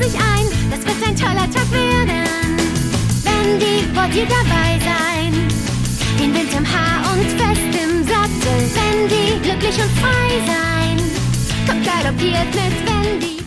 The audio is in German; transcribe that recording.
sich ein, das wird ein toller Tag werden. Wendy, wollt ihr dabei sein? Den Wind im Haar und fest im Sattel. Wendy, glücklich und frei sein. Kommt galoppiert mit Wendy.